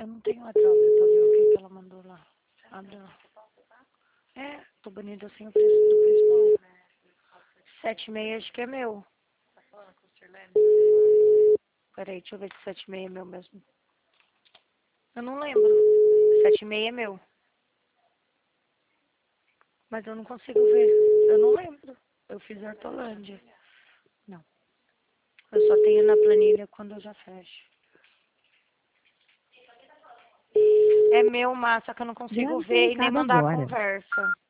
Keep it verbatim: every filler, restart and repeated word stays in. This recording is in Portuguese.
Eu não tenho WhatsApp pra ver o que, que ela mandou lá. Abre lá. É, tô bonita assim o preço do principal. Sete e meia acho que é meu. Peraí, deixa eu ver se sete e meia é meu mesmo. Eu não lembro. Sete e meia é meu. Mas eu não consigo ver. Eu não lembro. Eu fiz Hortolândia. Não. Eu só tenho na planilha quando eu já fecho. É meu, massa, que eu não consigo Deve ver e nem colocado mandar a agora. conversa.